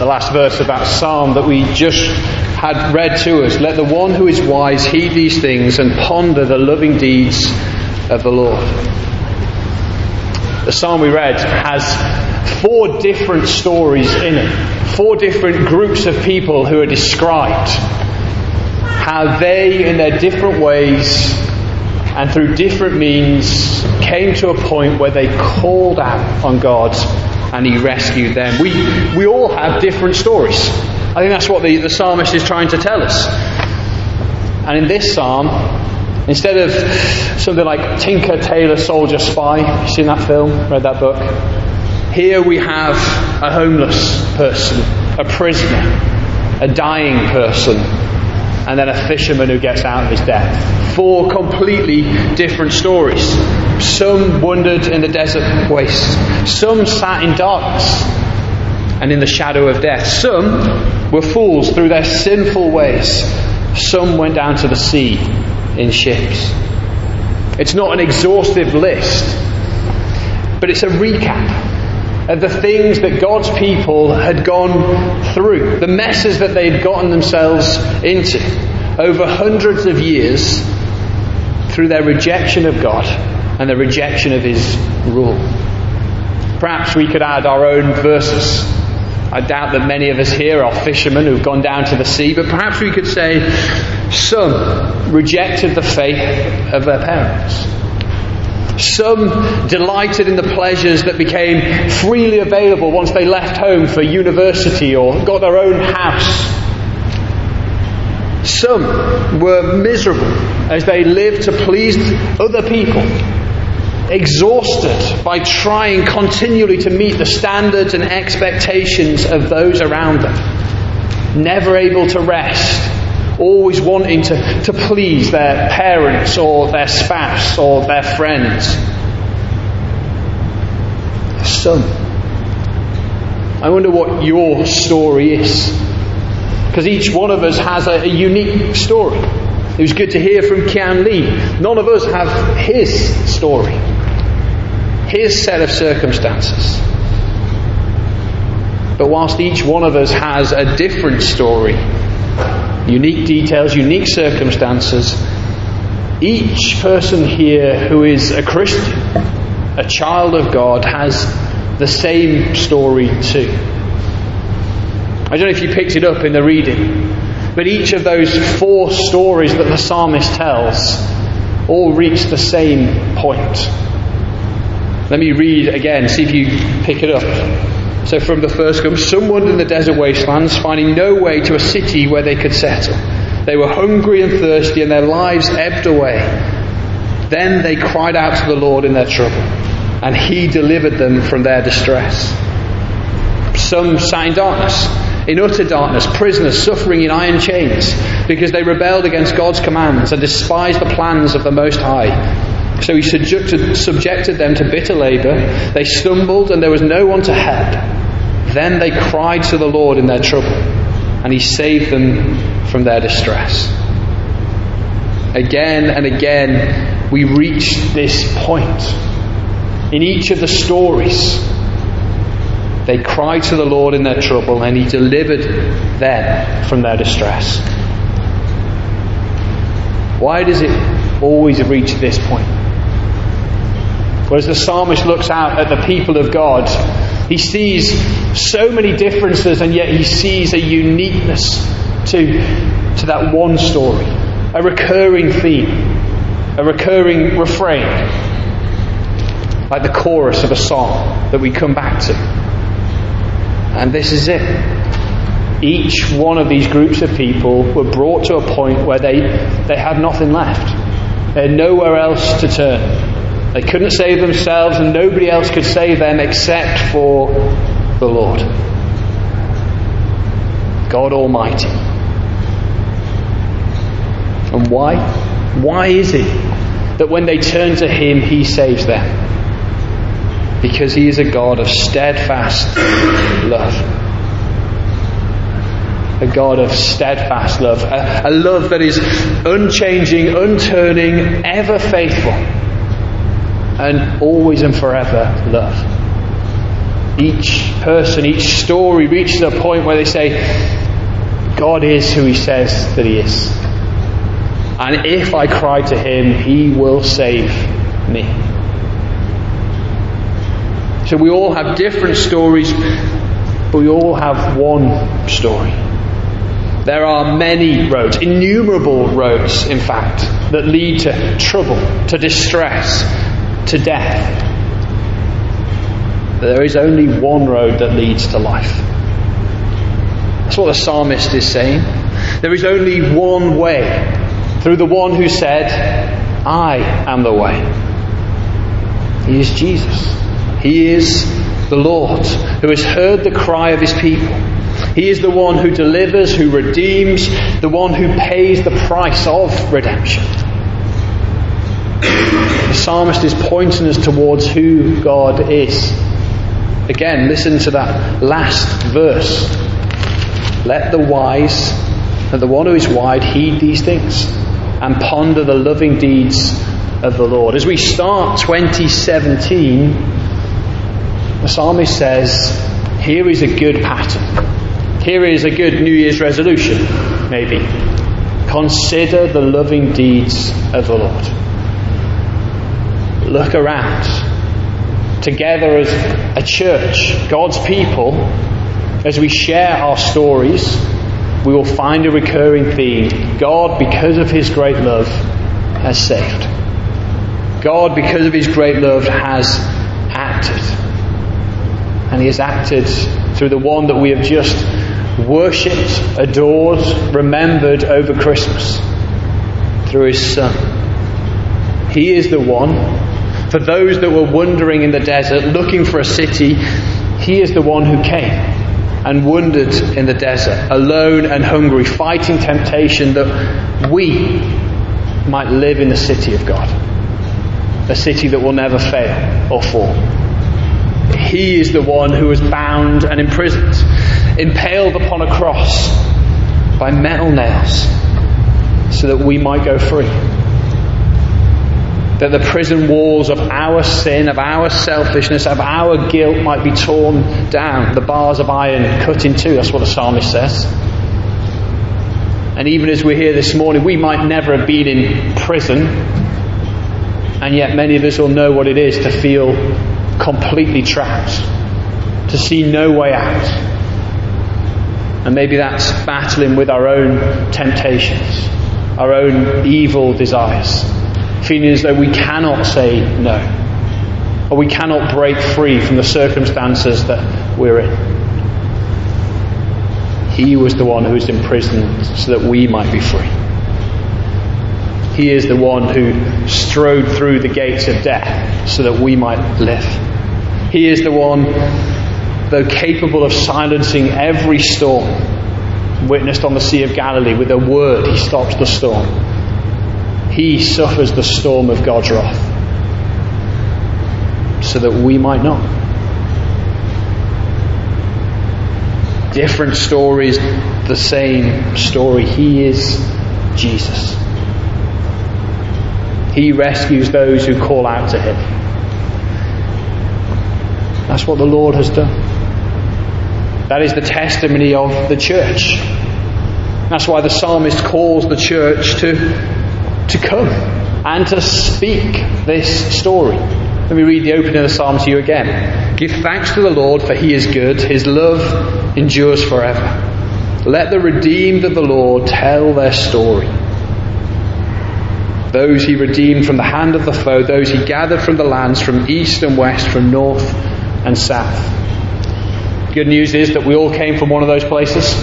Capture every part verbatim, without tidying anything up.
the last verse of that psalm that we just had read to us. Let the one who is wise heed these things and ponder the loving deeds of the Lord. The psalm we read has four different stories in it. Four different groups of people who are described. How they, in their different ways and through different means, came to a point where they called out on God and He rescued them. We we all have different stories. I think that's what the, the psalmist is trying to tell us. And in this psalm, instead of something like Tinker, Tailor, Soldier, Spy, you seen that film? Read that book? Here we have a homeless person, a prisoner, a dying person, and then a fisherman who gets out of his debt. Four completely different stories. Some wandered in the desert waste. Some sat in darkness and in the shadow of death. Some were fools through their sinful ways. Some went down to the sea in ships. It's not an exhaustive list, but it's a recap of the things that God's people had gone through, the messes that they'd gotten themselves into over hundreds of years through their rejection of God and the rejection of His rule. Perhaps we could add our own verses. I doubt that many of us here are fishermen who've gone down to the sea, but perhaps we could say some rejected the faith of their parents. Some delighted in the pleasures that became freely available once they left home for university or got their own house. Some were miserable as they lived to please other people, exhausted by trying continually to meet the standards and expectations of those around them, never able to rest, always wanting to, to please their parents or their spouse or their friends. Some. I wonder what your story is. Because each one of us has a, a unique story. It was good to hear from Kian Lee. None of us have his story. His set of circumstances. But whilst each one of us has a different story, unique details, unique circumstances, each person here who is a Christian, a child of God, has the same story too. I don't know if you picked it up in the reading, but each of those four stories that the psalmist tells all reach the same point. Let me read again, see if you pick it up. So from the first comes, some wandered in the desert wastelands, finding no way to a city where they could settle. They were hungry and thirsty, and their lives ebbed away. Then they cried out to the Lord in their trouble, and He delivered them from their distress. Some sat in darkness, in utter darkness, prisoners suffering in iron chains, because they rebelled against God's commands and despised the plans of the Most High. So He subjected, subjected them to bitter labour. They stumbled, and there was no one to help. Then they cried to the Lord in their trouble, and He saved them from their distress. Again and again, we reach this point. In each of the stories, they cried to the Lord in their trouble, and He delivered them from their distress. Why does it always reach this point? Well, as the psalmist looks out at the people of God, he sees so many differences, and yet he sees a uniqueness to, to that one story. A recurring theme. A recurring refrain. Like the chorus of a song that we come back to. And this is it. Each one of these groups of people were brought to a point where they, they had nothing left. They had nowhere else to turn. They couldn't save themselves, and nobody else could save them except for the Lord. God Almighty. And why? Why is it that when they turn to Him, He saves them? Because He is a God of steadfast love. A God of steadfast love. A, a love that is unchanging, unturning, ever faithful. And always and forever love. each person, each story reaches a point where they say, God is who he says that he is. And if I cry to him, he will save me. So we all have different stories, but we all have one story. There are many roads, innumerable roads, in fact, that lead to trouble, to distress, to death. But there is only one road that leads to life. That's what the psalmist is saying. There is only one way, through the one who said, I am the way. He is Jesus. He is the Lord, who has heard the cry of his people. He is the one who delivers, who redeems, the one who pays the price of redemption. The psalmist is pointing us towards who God is. Again, listen to that last verse. Let the wise and the one who is wise heed these things and ponder the loving deeds of the Lord. As we start twenty seventeen, the psalmist says, here is a good pattern. Here is a good New Year's resolution, maybe. Consider the loving deeds of the Lord. Look around. Together as a church, God's people, as we share our stories, we will find a recurring theme. God, because of his great love, has saved. God, because of his great love, has acted. And he has acted through the one that we have just worshipped, adored, remembered over Christmas. Through his Son. He is the one. For those that were wandering in the desert, looking for a city, he is the one who came and wandered in the desert, alone and hungry, fighting temptation that we might live in the city of God. A city that will never fail or fall. He is the one who was bound and imprisoned, impaled upon a cross by metal nails, so that we might go free. That the prison walls of our sin, of our selfishness, of our guilt might be torn down. The bars of iron cut in two. That's what the psalmist says. And even as we're here this morning, we might never have been in prison. And yet many of us will know what it is to feel completely trapped. To see no way out. And maybe that's battling with our own temptations. Our own evil desires. Feeling as though we cannot say no. Or we cannot break free from the circumstances that we're in. He was the one who was imprisoned so that we might be free. He is the one who strode through the gates of death so that we might live. He is the one, though capable of silencing every storm, witnessed on the Sea of Galilee with a word, he stops the storm. He suffers the storm of God's wrath so that we might not. Different stories, the same story. He is Jesus. He rescues those who call out to him. That's what the Lord has done. That is the testimony of the church. That's why the psalmist calls the church to, to come and to speak this story. Let me read the opening of the psalm to you again. Give thanks to the Lord, for he is good. His love endures forever. Let the redeemed of the Lord tell their story. Those he redeemed from the hand of the foe, those he gathered from the lands, from east and west, from north and south. Good news is that we all came from one of those places.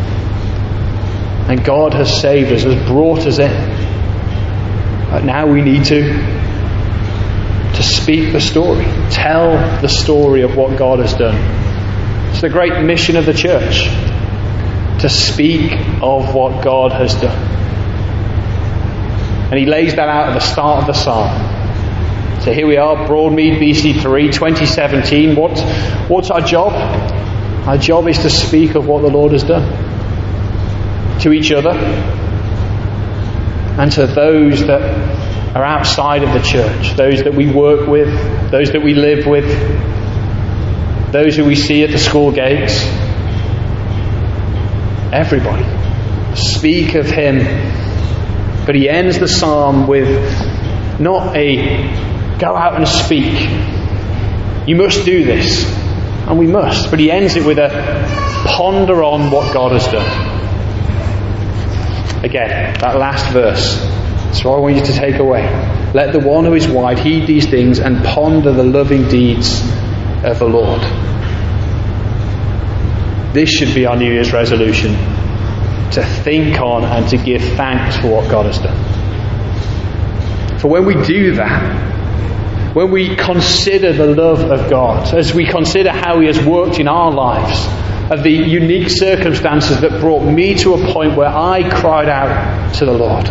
And God has saved us, has brought us in. But now we need to, to speak the story. Tell the story of what God has done. It's the great mission of the church. To speak of what God has done. And he lays that out at the start of the psalm. So here we are, Broadmead, B C three, twenty seventeen. What, what's our job? Our job is to speak of what the Lord has done. To each other. And to those that are outside of the church. Those that we work with. Those that we live with. those who we see at the school gates. Everybody. Speak of him. But he ends the psalm with not a go out and speak. You must do this. And we must. But he ends it with a ponder on what God has done. Again, that last verse. That's what I want you to take away. Let the one who is wise heed these things and ponder the loving deeds of the Lord. This should be our New Year's resolution. To think on and to give thanks for what God has done. For when we do that, when we consider the love of God, as we consider how he has worked in our lives, of the unique circumstances that brought me to a point where I cried out to the Lord.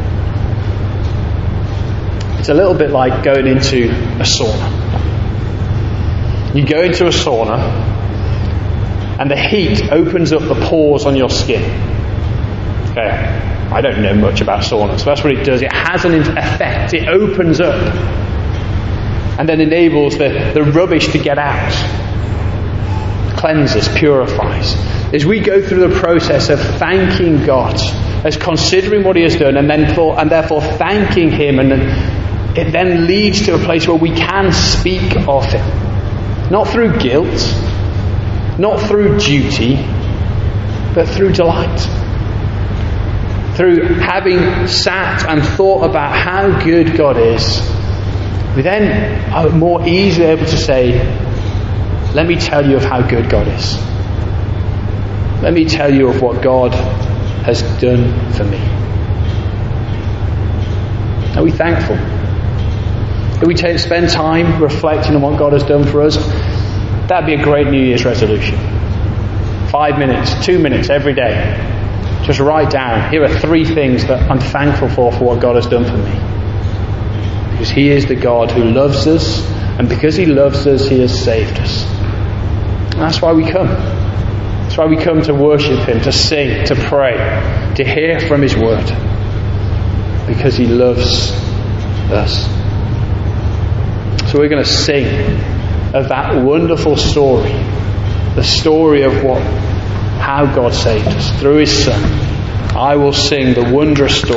It's a little bit like going into a sauna. You go into a sauna and the heat opens up the pores on your skin. Okay, I don't know much about saunas, so that's what it does. It has an effect. It opens up and then enables the, the rubbish to get out. Cleanses, purifies. As we go through the process of thanking God, as considering what he has done, and then for, and therefore thanking him, and then, it then leads to a place where we can speak of him. Not through guilt, not through duty, but through delight. Through having sat and thought about how good God is, we then are more easily able to say, let me tell you of how good God is. Let me tell you of what God has done for me. Are we thankful? Do we take, spend time reflecting on what God has done for us? That'd be a great New Year's resolution. Five minutes, two minutes every day. Just write down, here are three things that I'm thankful for for what God has done for me. Because he is the God who loves us, and because he loves us, he has saved us. And that's why we come. That's why we come to worship him, to sing, to pray, to hear from his word. Because he loves us. So we're going to sing of that wonderful story. The story of what, how God saved us through his Son. I will sing the wondrous story.